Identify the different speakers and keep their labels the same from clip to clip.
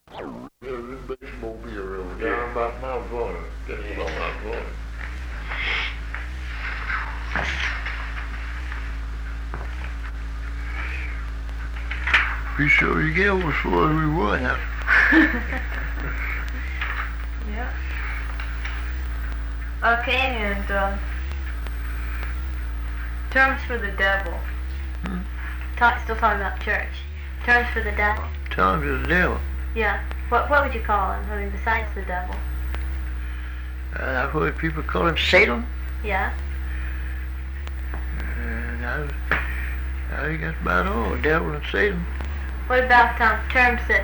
Speaker 1: There's a baseball beer over down about Mount Vernon. That's about Mount Vernon. Be sure you get over as far as we were now.
Speaker 2: Yeah. Okay, and terms for the devil. Still talking about church. Terms for the devil.
Speaker 1: Terms for the devil.
Speaker 2: Yeah. What would you call him? I mean, besides the devil.
Speaker 1: I've heard people call him Satan.
Speaker 2: Yeah.
Speaker 1: And I think that's about all. Devil and Satan.
Speaker 2: What about terms that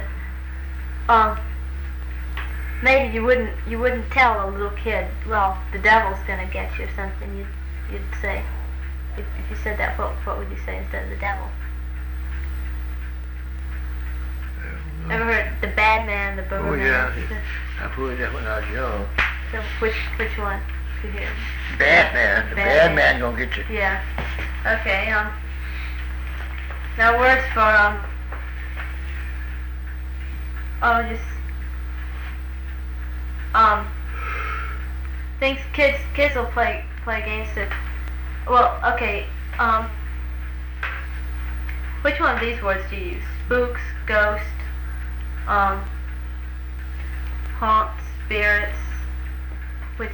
Speaker 2: maybe you wouldn't tell a little kid, well, the devil's gonna get you or something. You'd say, if you said that, what would you say instead of the devil? Ever heard the bad man, the booger man?
Speaker 1: Yeah, I've heard that when I was young.
Speaker 2: So which one did you hear?
Speaker 1: Bad man. The bad man gonna get you.
Speaker 2: Yeah. Okay. Now words for things kids will play games that. Well, okay. Which one of these words do you use? Spooks, ghost, haunt, spirits. Which?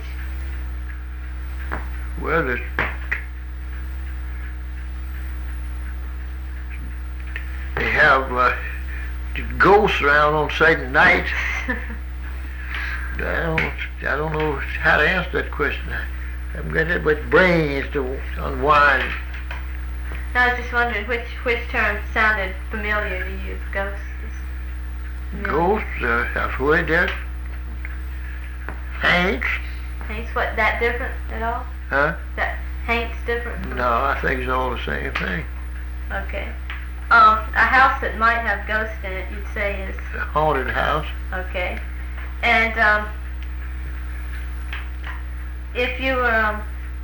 Speaker 1: Well, they have ghosts around on Saturday night. I don't know how to answer that question. I haven't got that much brains to unwind.
Speaker 2: I was just wondering which term sounded familiar to you. Ghosts.
Speaker 1: Ghosts. I've heard that. Hanks.
Speaker 2: Hanks. What? That different at all?
Speaker 1: Huh?
Speaker 2: That Hanks different? From
Speaker 1: No, I think it's all the same thing.
Speaker 2: Okay. A house that might have ghosts in it, you'd say is
Speaker 1: A haunted house.
Speaker 2: okay. And if you were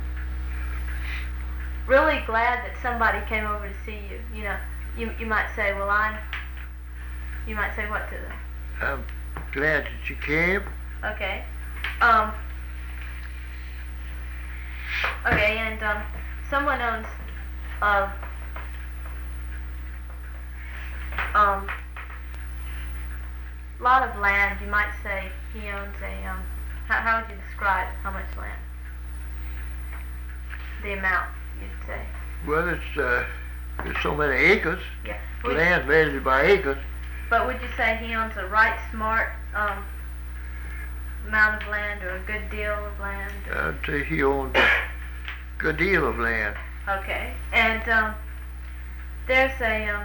Speaker 2: really glad that somebody came over to see you, you might say, well, you might say what to them?
Speaker 1: I'm glad that you came.
Speaker 2: Okay. Okay, and someone owns lot of land. You might say he owns a how would you describe how much land? The amount, you'd say.
Speaker 1: Well, there's so many acres.
Speaker 2: Yeah.
Speaker 1: The land's measured by acres.
Speaker 2: But would you say he owns a right smart amount of land or a good deal of land?
Speaker 1: I'd say he owns a good deal of land.
Speaker 2: Okay. And there's a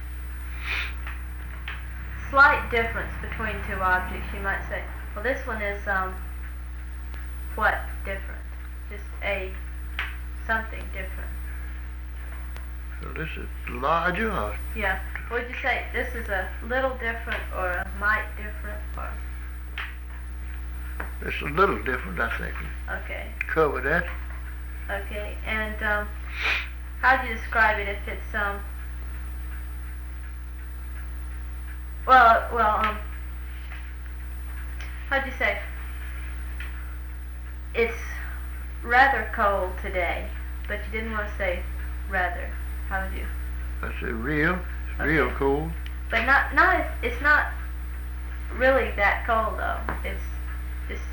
Speaker 2: slight difference between two objects. You might say, well, this one is what different? Just something different.
Speaker 1: So this is larger, or
Speaker 2: Yeah. Would you say this is a little different or a mite different or?
Speaker 1: it's a little different, I think.
Speaker 2: Okay.
Speaker 1: Cover that.
Speaker 2: Okay. And how do you describe it if it's how'd you say? It's rather cold today, but you didn't want to say rather. How would you?
Speaker 1: I say real. It's real
Speaker 2: Okay.
Speaker 1: cold.
Speaker 2: But it's not really that cold though. It's just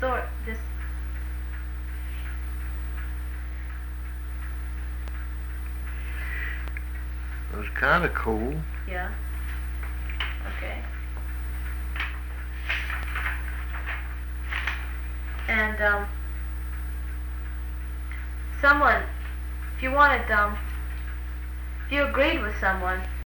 Speaker 1: It's kind of cold.
Speaker 2: yeah. Okay. And someone, if you agreed with someone